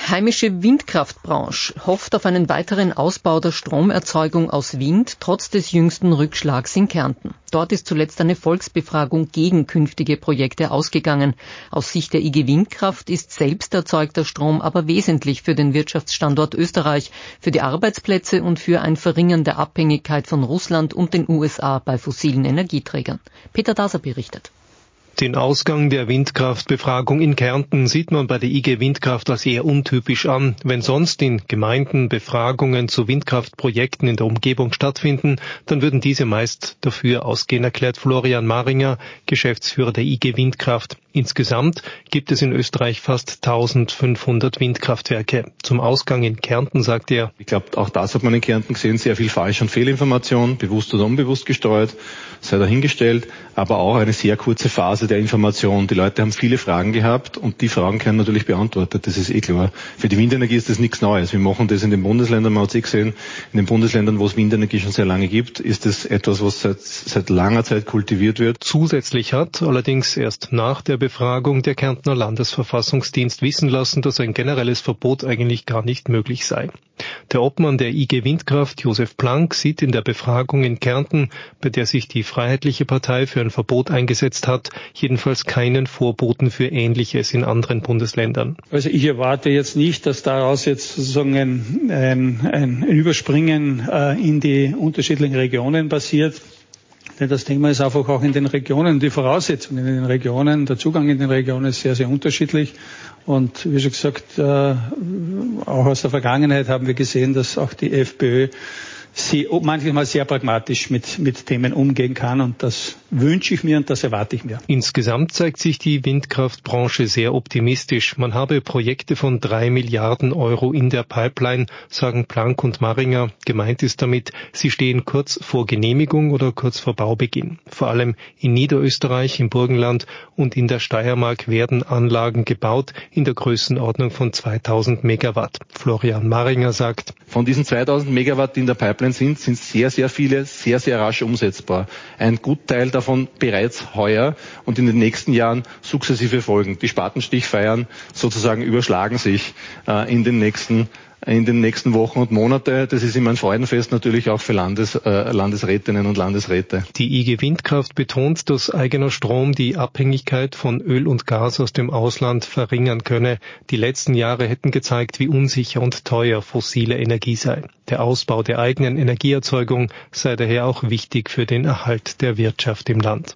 heimische Windkraftbranche hofft auf einen weiteren Ausbau der Stromerzeugung aus Wind, trotz des jüngsten Rückschlags in Kärnten. Dort ist zuletzt eine Volksbefragung gegen künftige Projekte ausgegangen. Aus Sicht der IG Windkraft ist selbst erzeugter Strom aber wesentlich für den Wirtschaftsstandort Österreich, für die Arbeitsplätze und für ein Verringern der Abhängigkeit von Russland und den USA bei fossilen Energieträgern. Peter Daser berichtet. Den Ausgang der Windkraftbefragung in Kärnten sieht man bei der IG Windkraft als eher untypisch an. Wenn sonst in Gemeinden Befragungen zu Windkraftprojekten in der Umgebung stattfinden, dann würden diese meist dafür ausgehen, erklärt Florian Maringer, Geschäftsführer der IG Windkraft. Insgesamt gibt es in Österreich fast 1500 Windkraftwerke. Zum Ausgang in Kärnten sagt er: Ich glaube, auch das hat man in Kärnten gesehen, sehr viel Falsch- und Fehlinformation, bewusst oder unbewusst gesteuert, sei dahingestellt, aber auch eine sehr kurze Phase der Information. Die Leute haben viele Fragen gehabt und die Fragen können natürlich beantwortet, das ist klar. Für die Windenergie ist das nichts Neues. Wir machen das in den Bundesländern, man hat es gesehen, in den Bundesländern, wo es Windenergie schon sehr lange gibt, ist das etwas, was seit langer Zeit kultiviert wird. Zusätzlich hat allerdings erst nach der Befragung der Kärntner Landesverfassungsdienst wissen lassen, dass ein generelles Verbot eigentlich gar nicht möglich sei. Der Obmann der IG Windkraft, Josef Planck, sieht in der Befragung in Kärnten, bei der sich die Freiheitliche Partei für ein Verbot eingesetzt hat, jedenfalls keinen Vorboten für Ähnliches in anderen Bundesländern. Also ich erwarte jetzt nicht, dass daraus jetzt sozusagen ein Überspringen in die unterschiedlichen Regionen passiert. Denn das Thema ist einfach auch in den Regionen, die Voraussetzungen in den Regionen, der Zugang in den Regionen ist sehr, sehr unterschiedlich. Und wie schon gesagt, auch aus der Vergangenheit haben wir gesehen, dass auch die FPÖ manchmal sehr pragmatisch mit Themen umgehen kann, und das wünsche ich mir und das erwarte ich mir. Insgesamt zeigt sich die Windkraftbranche sehr optimistisch. Man habe Projekte von 3 Milliarden Euro in der Pipeline, sagen Planck und Maringer. Gemeint ist damit, sie stehen kurz vor Genehmigung oder kurz vor Baubeginn. Vor allem in Niederösterreich, im Burgenland und in der Steiermark werden Anlagen gebaut in der Größenordnung von 2000 Megawatt. Florian Maringer sagt: Von diesen 2000 Megawatt, die in der Pipeline sind sehr, sehr viele sehr, sehr rasch umsetzbar. Ein Gutteil davon bereits heuer und in den nächsten Jahren sukzessive folgen. Die Spatenstichfeiern sozusagen überschlagen sich in den nächsten Wochen und Monate. Das ist immer ein Freudenfest natürlich auch für Landesrätinnen und Landesräte. Die IG Windkraft betont, dass eigener Strom die Abhängigkeit von Öl und Gas aus dem Ausland verringern könne. Die letzten Jahre hätten gezeigt, wie unsicher und teuer fossile Energie sei. Der Ausbau der eigenen Energieerzeugung sei daher auch wichtig für den Erhalt der Wirtschaft im Land.